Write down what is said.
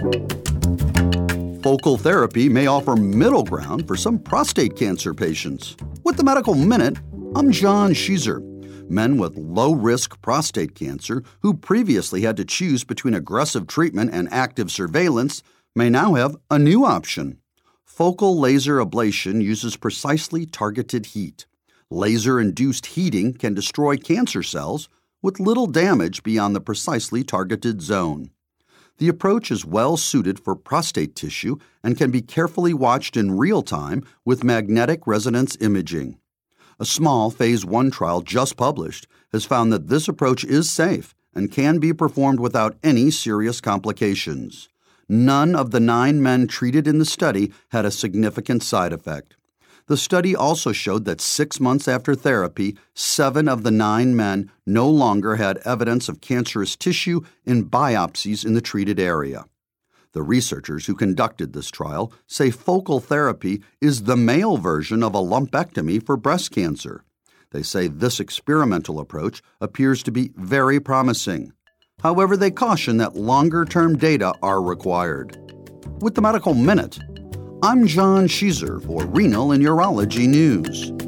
Focal therapy may offer middle ground for some prostate cancer patients. With the Medical Minute, I'm John Sheezer. Men with low-risk prostate cancer who previously had to choose between aggressive treatment and active surveillance may now have a new option. Focal laser ablation uses precisely targeted heat. Laser-induced heating can destroy cancer cells with little damage beyond the precisely targeted zone. The approach is well suited for prostate tissue and can be carefully watched in real time with magnetic resonance imaging. A small Phase 1 trial just published has found that this approach is safe and can be performed without any serious complications. None of the 9 men treated in the study had a significant side effect. The study also showed that 6 months after therapy, 7 of the 9 men no longer had evidence of cancerous tissue in biopsies in the treated area. The researchers who conducted this trial say focal therapy is the male version of a lumpectomy for breast cancer. They say this experimental approach appears to be very promising. However, they caution that longer-term data are required. With the Medical Minute, I'm John Sheezer for Renal and Urology News.